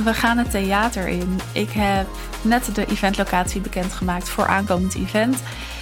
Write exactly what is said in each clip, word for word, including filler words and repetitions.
We gaan het theater in. Ik heb net de eventlocatie bekendgemaakt voor aankomend event.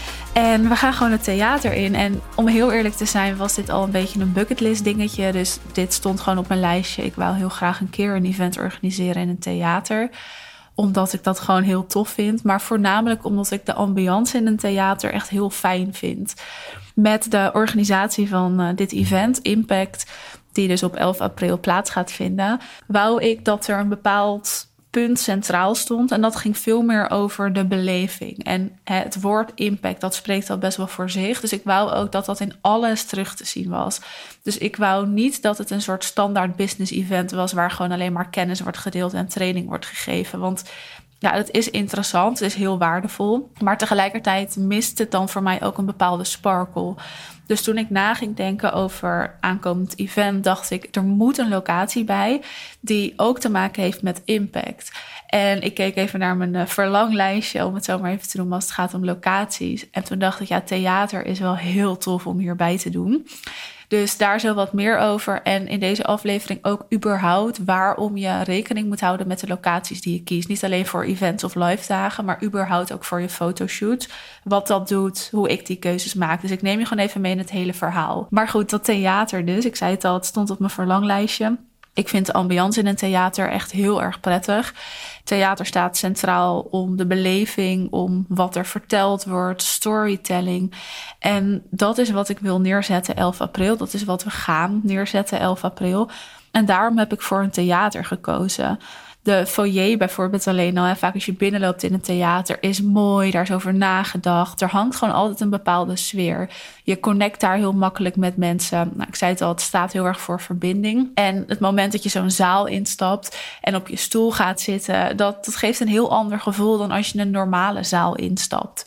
En we gaan gewoon het theater in. En om heel eerlijk te zijn was dit al een beetje een bucketlist dingetje. Dus dit stond gewoon op mijn lijstje. Ik wou heel graag een keer een event organiseren in een theater. Omdat ik dat gewoon heel tof vind. Maar voornamelijk omdat ik de ambiance in een theater echt heel fijn vind. Met de organisatie van uh, dit event, Impact, die dus op elf april plaats gaat vinden, wou ik dat er een bepaald punt centraal stond. En dat ging veel meer over de beleving. En het woord impact, dat spreekt al best wel voor zich. Dus ik wou ook dat dat in alles terug te zien was. Dus ik wou niet dat het een soort standaard business event was, waar gewoon alleen maar kennis wordt gedeeld en training wordt gegeven. Want ja, het is interessant, het is heel waardevol. Maar tegelijkertijd mist het dan voor mij ook een bepaalde sparkle. Dus toen ik na ging denken over aankomend event, dacht ik, er moet een locatie bij die ook te maken heeft met impact. En ik keek even naar mijn verlanglijstje, om het zo maar even te noemen, als het gaat om locaties. En toen dacht ik, ja, theater is wel heel tof om hierbij te doen. Dus daar zo wat meer over. En in deze aflevering ook überhaupt waarom je rekening moet houden met de locaties die je kiest. Niet alleen voor events of live dagen, maar überhaupt ook voor je fotoshoot. Wat dat doet, hoe ik die keuzes maak. Dus ik neem je gewoon even mee in het hele verhaal. Maar goed, dat theater dus. Ik zei het al, het stond op mijn verlanglijstje. Ik vind de ambiance in een theater echt heel erg prettig. Theater staat centraal om de beleving, om wat er verteld wordt, storytelling. En dat is wat ik wil neerzetten elf april. Dat is wat we gaan neerzetten elf april. En daarom heb ik voor een theater gekozen. De foyer bijvoorbeeld alleen al. Hè, vaak als je binnenloopt in een theater is mooi. Daar is over nagedacht. Er hangt gewoon altijd een bepaalde sfeer. Je connect daar heel makkelijk met mensen. Nou, ik zei het al, het staat heel erg voor verbinding. En het moment dat je zo'n zaal instapt en op je stoel gaat zitten, dat, dat geeft een heel ander gevoel dan als je een normale zaal instapt.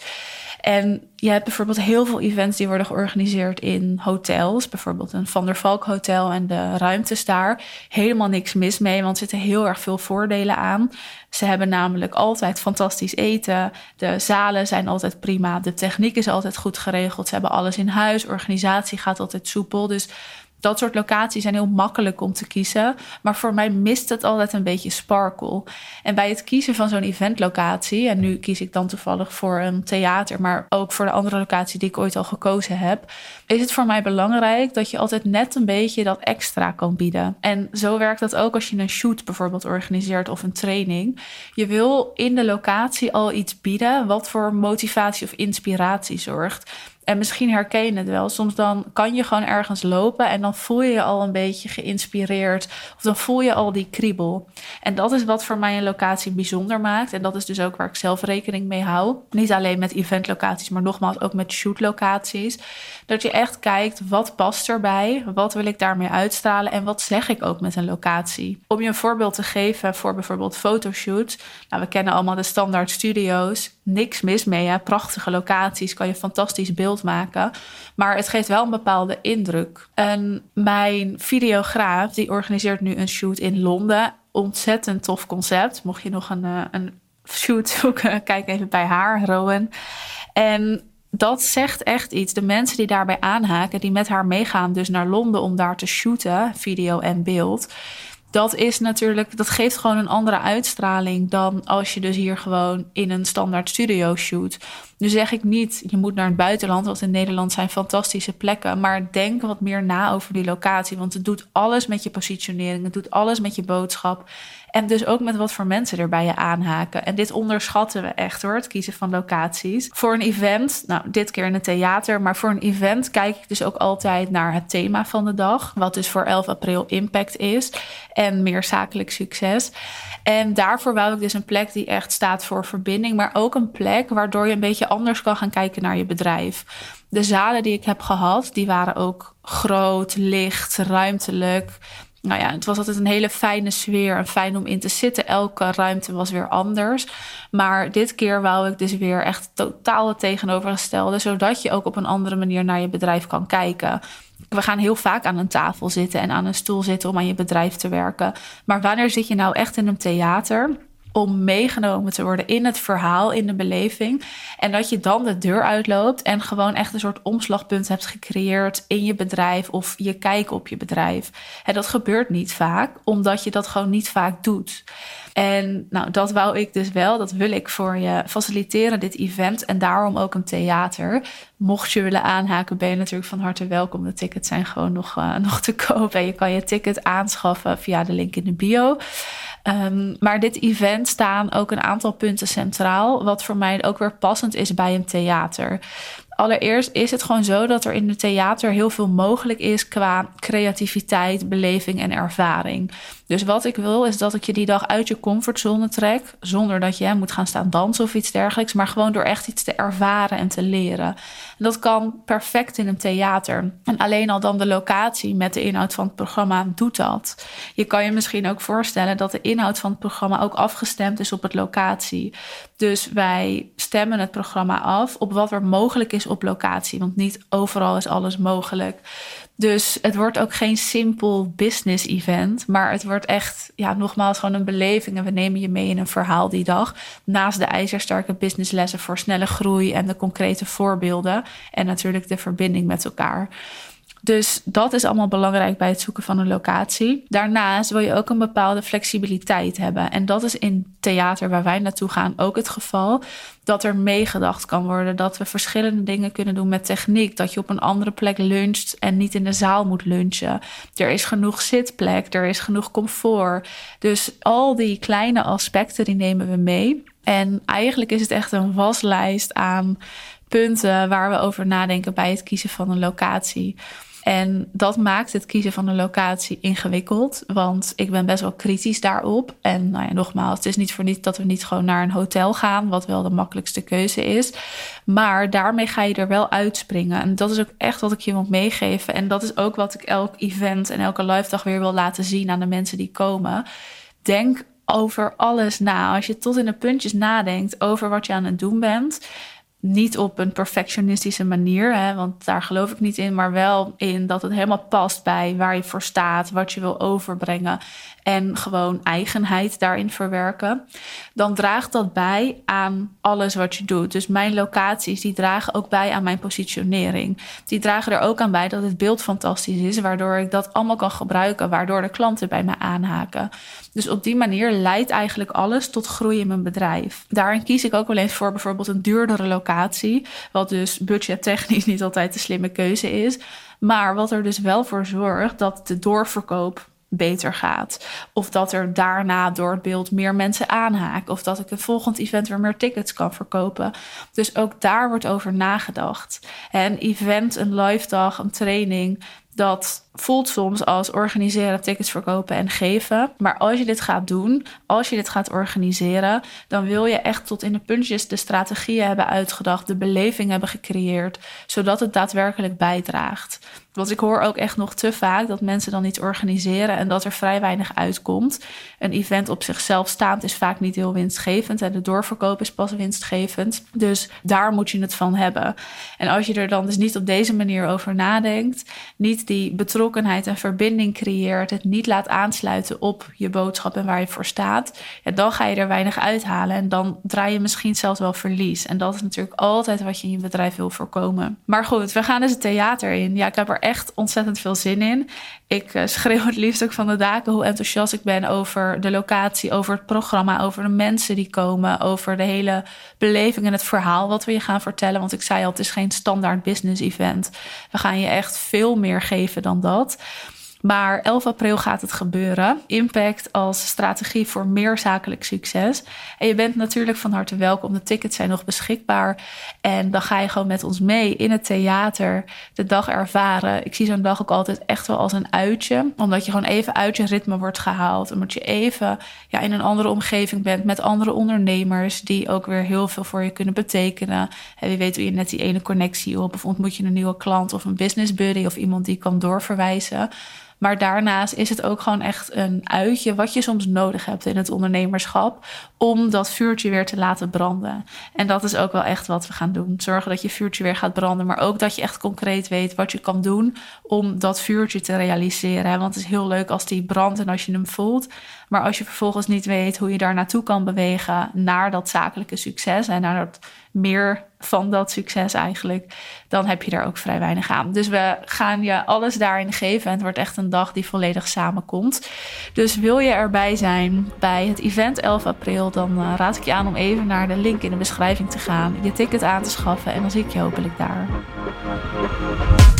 En je hebt bijvoorbeeld heel veel events die worden georganiseerd in hotels. Bijvoorbeeld een Van der Valk hotel en de ruimtes daar. Helemaal niks mis mee, want er zitten heel erg veel voordelen aan. Ze hebben namelijk altijd fantastisch eten. De zalen zijn altijd prima. De techniek is altijd goed geregeld. Ze hebben alles in huis. Organisatie gaat altijd soepel. Dus dat soort locaties zijn heel makkelijk om te kiezen. Maar voor mij mist het altijd een beetje sparkle. En bij het kiezen van zo'n eventlocatie, en nu kies ik dan toevallig voor een theater, maar ook voor de andere locatie die ik ooit al gekozen heb, is het voor mij belangrijk dat je altijd net een beetje dat extra kan bieden. En zo werkt dat ook als je een shoot bijvoorbeeld organiseert of een training. Je wil in de locatie al iets bieden wat voor motivatie of inspiratie zorgt. En misschien herken je het wel. Soms dan kan je gewoon ergens lopen en dan voel je je al een beetje geïnspireerd. Of dan voel je al die kriebel. En dat is wat voor mij een locatie bijzonder maakt. En dat is dus ook waar ik zelf rekening mee hou. Niet alleen met eventlocaties, maar nogmaals ook met shootlocaties. Dat je echt kijkt, wat past erbij? Wat wil ik daarmee uitstralen? En wat zeg ik ook met een locatie? Om je een voorbeeld te geven voor bijvoorbeeld fotoshoots. Nou, we kennen allemaal de standaard studio's. Niks mis mee, hè? Prachtige locaties, kan je fantastisch beeld maken. Maar het geeft wel een bepaalde indruk. En mijn videograaf, die organiseert nu een shoot in Londen. Ontzettend tof concept. Mocht je nog een, een shoot zoeken, kijk even bij haar, Rowan. En dat zegt echt iets. De mensen die daarbij aanhaken, die met haar meegaan dus naar Londen om daar te shooten, video en beeld. Dat is natuurlijk, dat geeft gewoon een andere uitstraling dan als je dus hier gewoon in een standaard studio shoot. Nu zeg ik niet, je moet naar het buitenland, want in Nederland zijn fantastische plekken. Maar denk wat meer na over die locatie, want het doet alles met je positionering. Het doet alles met je boodschap. En dus ook met wat voor mensen er bij je aanhaken. En dit onderschatten we echt hoor, het kiezen van locaties. Voor een event, nou dit keer in het theater, maar voor een event kijk ik dus ook altijd naar het thema van de dag. Wat dus voor elf april impact is. En meer zakelijk succes. En daarvoor wou ik dus een plek die echt staat voor verbinding. Maar ook een plek waardoor je een beetje anders kan gaan kijken naar je bedrijf. De zalen die ik heb gehad, die waren ook groot, licht, ruimtelijk. Nou ja, het was altijd een hele fijne sfeer en fijn om in te zitten. Elke ruimte was weer anders. Maar dit keer wou ik dus weer echt totaal het tegenovergestelde. Zodat je ook op een andere manier naar je bedrijf kan kijken. We gaan heel vaak aan een tafel zitten en aan een stoel zitten om aan je bedrijf te werken. Maar wanneer zit je nou echt in een theater om meegenomen te worden in het verhaal, in de beleving. En dat je dan de deur uitloopt en gewoon echt een soort omslagpunt hebt gecreëerd in je bedrijf of je kijk op je bedrijf. En dat gebeurt niet vaak, omdat je dat gewoon niet vaak doet. En nou, dat wou ik dus wel. Dat wil ik voor je faciliteren, dit event. En daarom ook een theater. Mocht je willen aanhaken, ben je natuurlijk van harte welkom. De tickets zijn gewoon nog, uh, nog te koop. En je kan je ticket aanschaffen via de link in de bio. Um, maar dit event staan ook een aantal punten centraal. Wat voor mij ook weer passend is bij een theater. Allereerst is het gewoon zo dat er in het theater heel veel mogelijk is qua creativiteit, beleving en ervaring. Dus wat ik wil is dat ik je die dag uit je comfortzone trek, zonder dat je hè, moet gaan staan dansen of iets dergelijks, maar gewoon door echt iets te ervaren en te leren. En dat kan perfect in een theater. En alleen al dan de locatie met de inhoud van het programma doet dat. Je kan je misschien ook voorstellen dat de inhoud van het programma ook afgestemd is op het locatie. Dus wij stemmen het programma af op wat er mogelijk is op locatie. Want niet overal is alles mogelijk. Dus het wordt ook geen simpel business event. Maar het wordt echt, ja, nogmaals gewoon een beleving. En we nemen je mee in een verhaal die dag. Naast de ijzersterke businesslessen voor snelle groei en de concrete voorbeelden. En natuurlijk de verbinding met elkaar. Dus dat is allemaal belangrijk bij het zoeken van een locatie. Daarnaast wil je ook een bepaalde flexibiliteit hebben. En dat is in theater waar wij naartoe gaan ook het geval. Dat er meegedacht kan worden. Dat we verschillende dingen kunnen doen met techniek. Dat je op een andere plek luncht en niet in de zaal moet lunchen. Er is genoeg zitplek, er is genoeg comfort. Dus al die kleine aspecten die nemen we mee. En eigenlijk is het echt een waslijst aan punten waar we over nadenken bij het kiezen van een locatie. En dat maakt het kiezen van een locatie ingewikkeld. Want ik ben best wel kritisch daarop. En nou ja, nogmaals, het is niet voor niets dat we niet gewoon naar een hotel gaan. Wat wel de makkelijkste keuze is. Maar daarmee ga je er wel uitspringen. En dat is ook echt wat ik je wil meegeven. En dat is ook wat ik elk event en elke live dag weer wil laten zien aan de mensen die komen. Denk over alles na. Als je tot in de puntjes nadenkt over wat je aan het doen bent. Niet op een perfectionistische manier, hè, want daar geloof ik niet in. Maar wel in dat het helemaal past bij waar je voor staat. Wat je wil overbrengen. En gewoon eigenheid daarin verwerken. Dan draagt dat bij aan alles wat je doet. Dus mijn locaties, die dragen ook bij aan mijn positionering. Die dragen er ook aan bij dat het beeld fantastisch is. Waardoor ik dat allemaal kan gebruiken. Waardoor de klanten bij me aanhaken. Dus op die manier leidt eigenlijk alles tot groei in mijn bedrijf. Daarin kies ik ook wel eens voor bijvoorbeeld een duurdere locatie. Wat dus budgettechnisch niet altijd de slimme keuze is. Maar wat er dus wel voor zorgt dat de doorverkoop beter gaat. Of dat er daarna door het beeld meer mensen aanhaken. Of dat ik een volgend event weer meer tickets kan verkopen. Dus ook daar wordt over nagedacht. Een event, een live dag, een training, dat voelt soms als organiseren, tickets verkopen en geven. Maar als je dit gaat doen, als je dit gaat organiseren, dan wil je echt tot in de puntjes de strategieën hebben uitgedacht, de beleving hebben gecreëerd, zodat het daadwerkelijk bijdraagt. Want ik hoor ook echt nog te vaak dat mensen dan niet organiseren en dat er vrij weinig uitkomt. Een event op zichzelf staand is vaak niet heel winstgevend en de doorverkoop is pas winstgevend. Dus daar moet je het van hebben. En als je er dan dus niet op deze manier over nadenkt, niet die betrokkenheid en verbinding creëert, het niet laat aansluiten op je boodschap en waar je voor staat, ja, dan ga je er weinig uithalen en dan draai je misschien zelfs wel verlies. En dat is natuurlijk altijd wat je in je bedrijf wil voorkomen. Maar goed, we gaan dus het theater in. Ja, ik heb er echt ontzettend veel zin in. Ik uh, schreeuw het liefst ook van de daken hoe enthousiast ik ben over de locatie, over het programma, over de mensen die komen, over de hele beleving en het verhaal wat we je gaan vertellen. Want ik zei al, het is geen standaard business event. We gaan je echt veel meer geven dan dat. Maar elf april gaat het gebeuren. Impact als strategie voor meer zakelijk succes. En je bent natuurlijk van harte welkom. De tickets zijn nog beschikbaar. En dan ga je gewoon met ons mee in het theater de dag ervaren. Ik zie zo'n dag ook altijd echt wel als een uitje. Omdat je gewoon even uit je ritme wordt gehaald. Omdat je even ja, in een andere omgeving bent met andere ondernemers die ook weer heel veel voor je kunnen betekenen. En wie weet doe je net die ene connectie op. Of ontmoet je een nieuwe klant of een business buddy of iemand die kan doorverwijzen. Maar daarnaast is het ook gewoon echt een uitje wat je soms nodig hebt in het ondernemerschap om dat vuurtje weer te laten branden. En dat is ook wel echt wat we gaan doen. Zorgen dat je vuurtje weer gaat branden, maar ook dat je echt concreet weet wat je kan doen om dat vuurtje te realiseren. Want het is heel leuk als die brandt en als je hem voelt. Maar als je vervolgens niet weet hoe je daar naartoe kan bewegen naar dat zakelijke succes en naar dat meer van dat succes eigenlijk, dan heb je daar ook vrij weinig aan. Dus we gaan je alles daarin geven en het wordt echt een dag die volledig samenkomt. Dus wil je erbij zijn bij het event elf april, dan uh, raad ik je aan om even naar de link in de beschrijving te gaan, je ticket aan te schaffen en dan zie ik je hopelijk daar.